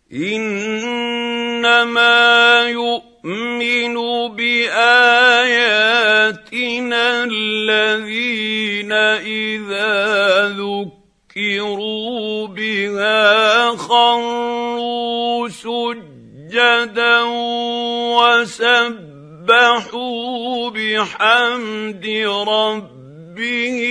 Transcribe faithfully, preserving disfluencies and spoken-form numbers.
إنما يؤمن بآياتنا الذين إذا ذكروا بها خروا سجدا وسبحوا بحمد ربهم